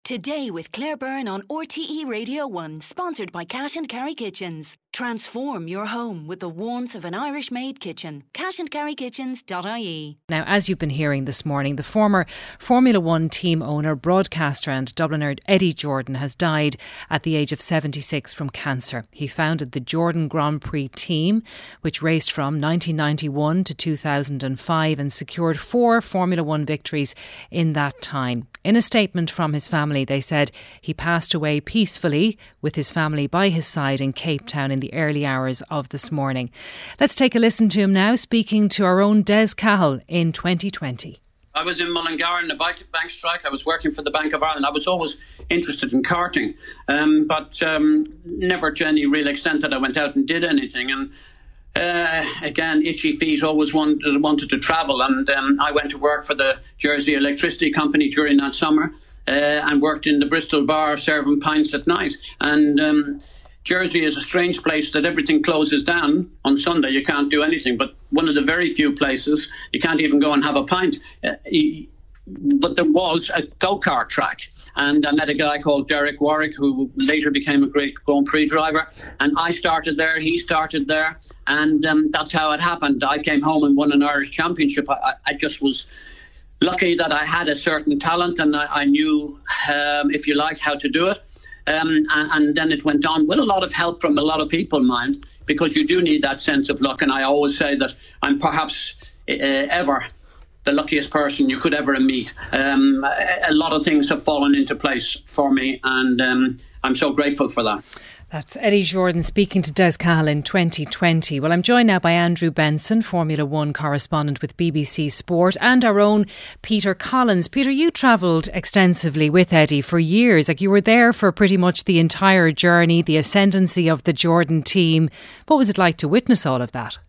Today with Claire Byrne on RTE Radio 1, sponsored by Cash and Carry Kitchens. Transform your home with the warmth of an Irish-made kitchen. cashandcarrykitchens.ie. Now, as you've been hearing this morning, the former Formula One team owner, broadcaster and Dubliner Eddie Jordan has died at the age of 76 from cancer. He founded the Jordan Grand Prix team, which raced from 1991 to 2005 and secured 4 Formula One victories in that time. In a statement from his family, they said he passed away peacefully with his family by his side in Cape Town in the early hours of this morning. Let's take a listen to him now, speaking to our own Des Cahill in 2020. I was in Mullingar in the bank strike. I was working for the Bank of Ireland. I was always interested in karting, but never to any real extent that I went out and did anything. And again, itchy feet, always wanted to travel, and I went to work for the Jersey Electricity Company during that summer and worked in the Bristol bar serving pints at night. And Jersey is a strange place that everything closes down on Sunday. You can't do anything, but one of the very few places you can't even go and have a pint. But there was a go-kart track, and I met a guy called Derek Warwick, who later became a great Grand Prix driver, and I started there, he started there, and that's how it happened. I came home and won an Irish championship. I just was lucky that I had a certain talent, and I knew, if you like, how to do it. And then it went on with a lot of help from a lot of people, mind, because you do need that sense of luck. And I always say that I'm perhaps ever the luckiest person you could ever meet. A lot of things have fallen into place for me, and I'm so grateful for that. That's Eddie Jordan speaking to Des Cahill in 2020. Well, I'm joined now by Andrew Benson, Formula One correspondent with BBC Sport, and our own Peter Collins. Peter, you travelled extensively with Eddie for years. Like, you were there for pretty much the entire journey, the ascendancy of the Jordan team. What was it like to witness all of that?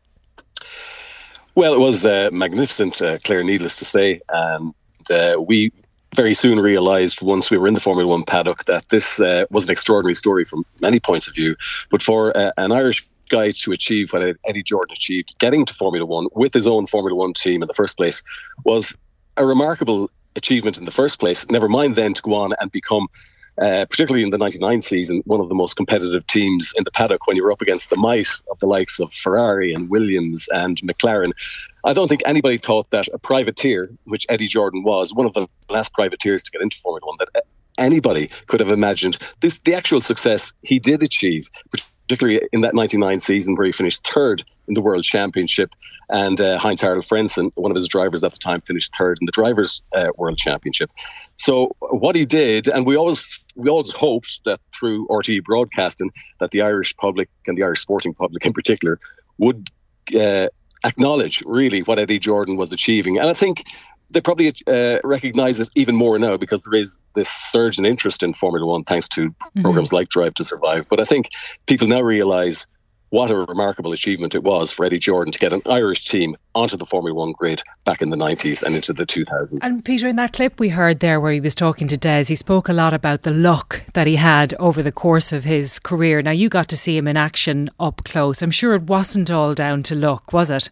Well, it was magnificent, Claire, needless to say. And we very soon realised, once we were in the Formula One paddock, that this was an extraordinary story from many points of view. But for an Irish guy to achieve what Eddie Jordan achieved, getting to Formula One with his own Formula One team in the first place, was a remarkable achievement in the first place. Never mind then to go on and become, particularly in the 99 season, one of the most competitive teams in the paddock when you were up against the might of the likes of Ferrari and Williams and McLaren. I don't think anybody thought that a privateer, which Eddie Jordan was, one of the last privateers to get into Formula One, that anybody could have imagined the actual success he did achieve, particularly in that 99 season where he finished third in the World Championship, and Heinz-Harald Frentzen, one of his drivers at the time, finished third in the Drivers' World Championship. So what he did, and we always hoped that through RTE broadcasting that the Irish public and the Irish sporting public in particular would acknowledge really what Eddie Jordan was achieving. And I think they probably recognise it even more now, because there is this surge in interest in Formula One thanks to programmes like Drive to Survive. But I think people now realise what a remarkable achievement it was for Eddie Jordan to get an Irish team onto the Formula One grid back in the 90s and into the 2000s. And Peter, in that clip we heard there where he was talking to Des, he spoke a lot about the luck that he had over the course of his career. Now, you got to see him in action up close. I'm sure it wasn't all down to luck, was it?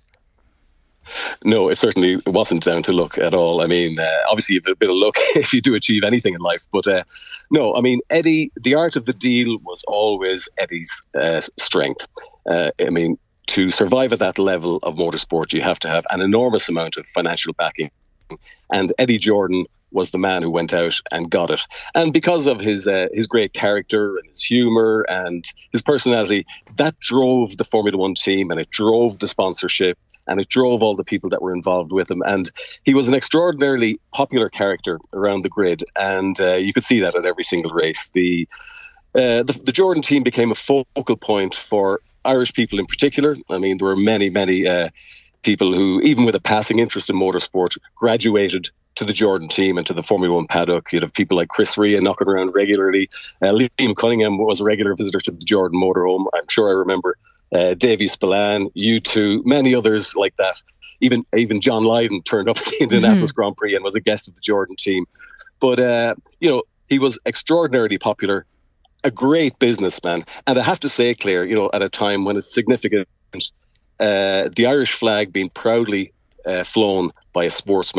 No, it certainly wasn't down to luck at all. I mean, obviously you have a bit of luck if you do achieve anything in life. But no, I mean, Eddie, the art of the deal was always Eddie's strength. I mean, to survive at that level of motorsport, you have to have an enormous amount of financial backing. And Eddie Jordan was the man who went out and got it. And because of his great character and his humour and his personality, that drove the Formula One team, and it drove the sponsorship, and it drove all the people that were involved with him. And he was an extraordinarily popular character around the grid, and you could see that at every single race. The Jordan team became a focal point for Irish people in particular. I mean, there were many people who, even with a passing interest in motorsport, graduated to the Jordan team and to the Formula One paddock. You'd have people like Chris Rea knocking around regularly. Liam Cunningham was a regular visitor to the Jordan motorhome. I'm sure I remember Davy Spillane, U2, many others like that. Even John Lydon turned up at the Indianapolis Grand Prix and was a guest of the Jordan team. But, he was extraordinarily popular, a great businessman. And I have to say, Claire, at a time when it's significant, the Irish flag being proudly flown by a sportsman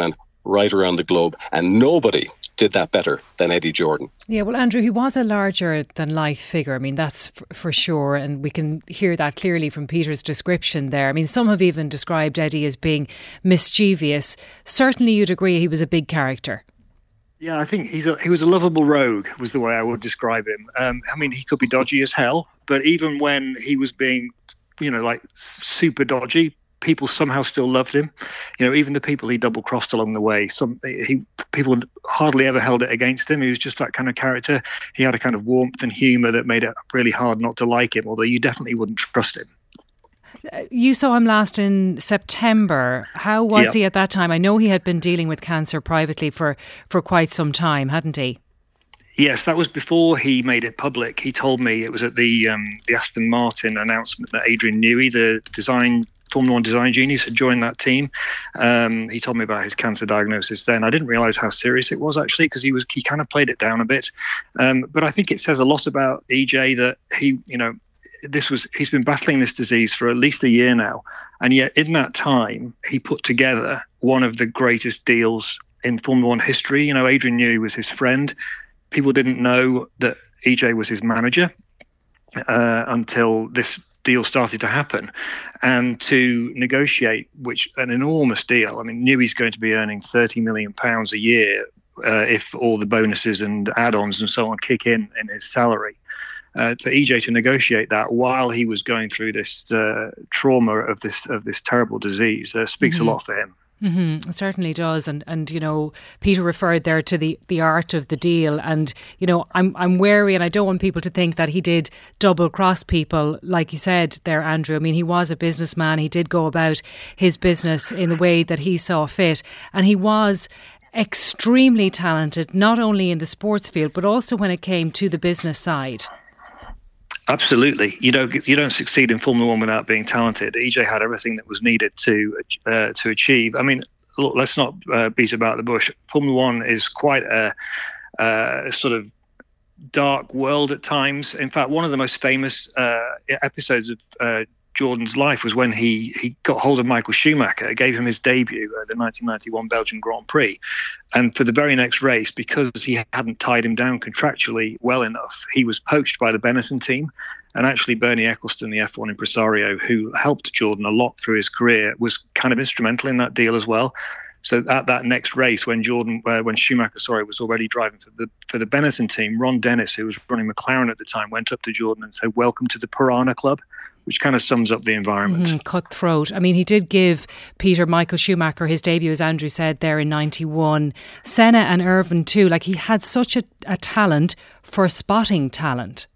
right around the globe, and nobody did that better than Eddie Jordan. Yeah, well, Andrew, he was a larger-than-life figure. I mean, that's for sure, and we can hear that clearly from Peter's description there. I mean, some have even described Eddie as being mischievous. Certainly you'd agree he was a big character. Yeah, I think he was a lovable rogue, was the way I would describe him. I mean, he could be dodgy as hell, but even when he was being, like super dodgy, people somehow still loved him. Even the people he double-crossed along the way, people hardly ever held it against him. He was just that kind of character. He had a kind of warmth and humour that made it really hard not to like him, although you definitely wouldn't trust him. You saw him last in September. How was he at that time? I know he had been dealing with cancer privately for quite some time, hadn't he? Yes, that was before he made it public. He told me it was at the Aston Martin announcement that Adrian Newey, the Formula One design genius, had joined that team. He told me about his cancer diagnosis then. I didn't realise how serious it was, actually, because he kind of played it down a bit. But I think it says a lot about EJ that he's been battling this disease for at least a year now, and yet in that time he put together one of the greatest deals in Formula One history. Adrian Newey was his friend. People didn't know that EJ was his manager until this deal started to happen, and to negotiate an enormous deal. I mean, Newey's going to be earning £30 million a year if all the bonuses and add-ons and so on kick in his salary. For EJ to negotiate that while he was going through this trauma of this terrible disease speaks a lot for him. Mm-hmm. It certainly does, and Peter referred there to the art of the deal, and I'm wary, and I don't want people to think that he did double cross people, like you said there, Andrew. I mean, he was a businessman. He did go about his business in the way that he saw fit, and he was extremely talented, not only in the sports field but also when it came to the business side. Absolutely. You don't succeed in Formula One without being talented. EJ had everything that was needed to achieve. I mean, look, let's not beat about the bush. Formula One is quite a sort of dark world at times. In fact, one of the most famous episodes of Jordan's life was when he got hold of Michael Schumacher, gave him his debut at the 1991 Belgian Grand Prix. And for the very next race, because he hadn't tied him down contractually well enough, he was poached by the Benetton team. And actually, Bernie Ecclestone, the F1 impresario, who helped Jordan a lot through his career, was kind of instrumental in that deal as well. So at that next race, when Schumacher was already driving for the Benetton team, Ron Dennis, who was running McLaren at the time, went up to Jordan and said, "Welcome to the Piranha Club," which kind of sums up the environment. Cutthroat. I mean, he did give Michael Schumacher his debut, as Andrew said, there in 91. Senna and Irvine too. Like, he had such a talent for spotting talent.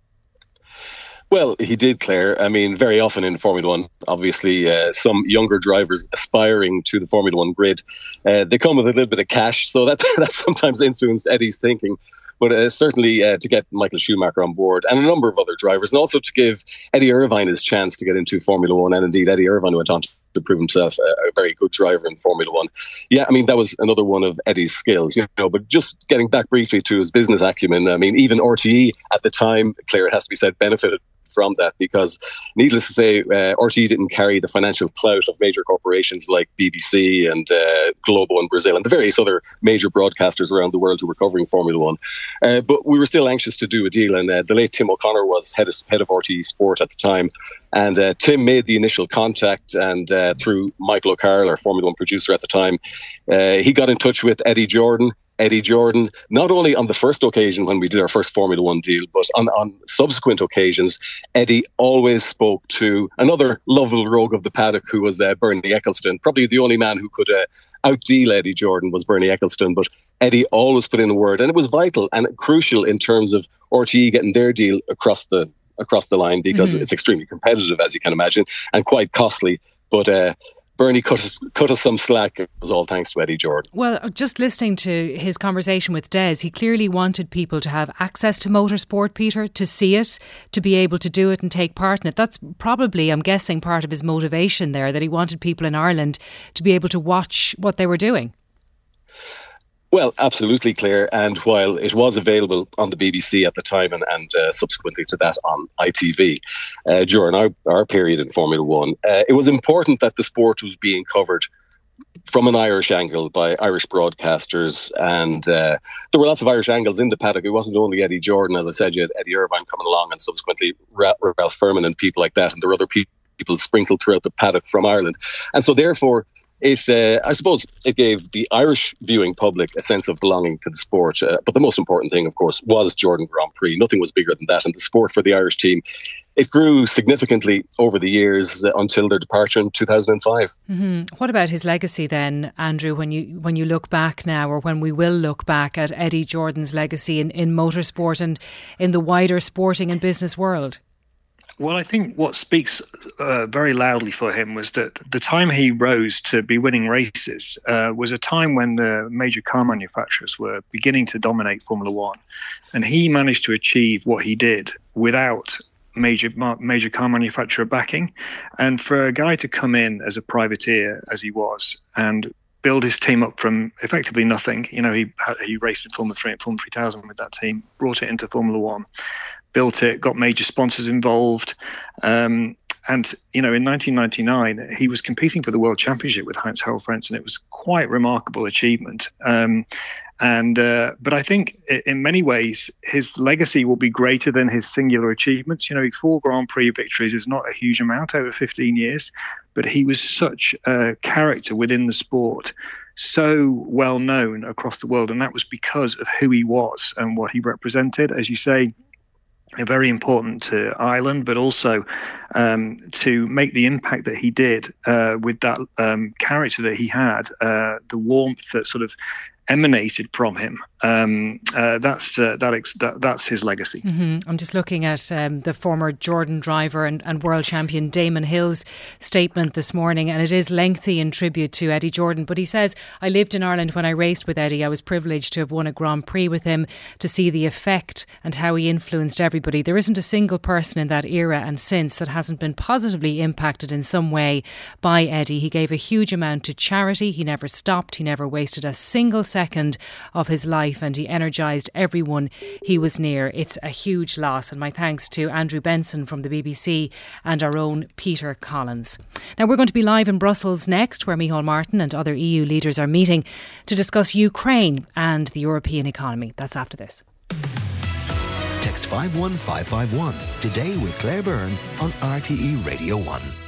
Well, he did, Claire. I mean, very often in Formula One, obviously, some younger drivers aspiring to the Formula One grid, they come with a little bit of cash, so that sometimes influenced Eddie's thinking. But certainly to get Michael Schumacher on board and a number of other drivers, and also to give Eddie Irvine his chance to get into Formula One. And indeed, Eddie Irvine went on to prove himself a very good driver in Formula One. Yeah, I mean, that was another one of Eddie's skills, But just getting back briefly to his business acumen, I mean, even RTE at the time, Claire, it has to be said, benefited from that, because needless to say, RTE didn't carry the financial clout of major corporations like BBC and Globo in Brazil and the various other major broadcasters around the world who were covering Formula One. But we were still anxious to do a deal, and the late Tim O'Connor was head of RTE Sport at the time. And Tim made the initial contact, and through Michael O'Carroll, our Formula One producer at the time, he got in touch with Eddie Jordan. Eddie Jordan, not only on the first occasion when we did our first Formula One deal, but on subsequent occasions, Eddie always spoke to another lovable rogue of the paddock, who was Bernie Ecclestone. Probably the only man who could outdeal Eddie Jordan was Bernie Ecclestone, but Eddie always put in a word, and it was vital and crucial in terms of RTE getting their deal across the line, because it's extremely competitive, as you can imagine, and quite costly. But Bernie cut us some slack. It was all thanks to Eddie Jordan. Well, just listening to his conversation with Des, he clearly wanted people to have access to motorsport, Peter, to see it, to be able to do it and take part in it. That's probably, I'm guessing, part of his motivation there, that he wanted people in Ireland to be able to watch what they were doing. Well, absolutely, Claire. And while it was available on the BBC at the time and subsequently to that on ITV during our period in Formula One, it was important that the sport was being covered from an Irish angle by Irish broadcasters, and there were lots of Irish angles in the paddock. It wasn't only Eddie Jordan, as I said. You had Eddie Irvine coming along, and subsequently Ralph Furman and people like that, and there were other people sprinkled throughout the paddock from Ireland. And so therefore I suppose it gave the Irish viewing public a sense of belonging to the sport. But the most important thing, of course, was Jordan Grand Prix. Nothing was bigger than that. And the sport for the Irish team, it grew significantly over the years until their departure in 2005. Mm-hmm. What about his legacy then, Andrew, when you look back now, or when we will look back at Eddie Jordan's legacy in motorsport and in the wider sporting and business world? Well, I think what speaks very loudly for him was that the time he rose to be winning races was a time when the major car manufacturers were beginning to dominate Formula One. And he managed to achieve what he did without major car manufacturer backing. And for a guy to come in as a privateer, as he was, and build his team up from effectively nothing. You know, he raced in Formula 3 and Formula 3000 with that team, brought it into Formula One, built it, got major sponsors involved. And, you know, in 1999, he was competing for the World Championship with Heinz-Harald Frenz, and it was quite remarkable achievement. But I think in many ways, his legacy will be greater than his singular achievements. You know, 4 Grand Prix victories is not a huge amount over 15 years, but he was such a character within the sport, so well known across the world. And that was because of who he was and what he represented. As you say, very important to Ireland, but also to make the impact that he did with that character that he had, the warmth that sort of emanated from him. That's his legacy. Mm-hmm. I'm just looking at the former Jordan driver and world champion Damon Hill's statement this morning, and it is lengthy in tribute to Eddie Jordan. But he says, "I lived in Ireland when I raced with Eddie. I was privileged to have won a Grand Prix with him, to see the effect and how he influenced everybody. There isn't a single person in that era and since that hasn't been positively impacted in some way by Eddie. He gave a huge amount to charity. He never stopped. He never wasted a single second of his life, and he energised everyone he was near. It's a huge loss." And my thanks to Andrew Benson from the BBC and our own Peter Collins. Now we're going to be live in Brussels next, where Micheál Martin and other EU leaders are meeting to discuss Ukraine and the European economy. That's after this. Text 51551 today with Claire Byrne on RTE Radio 1.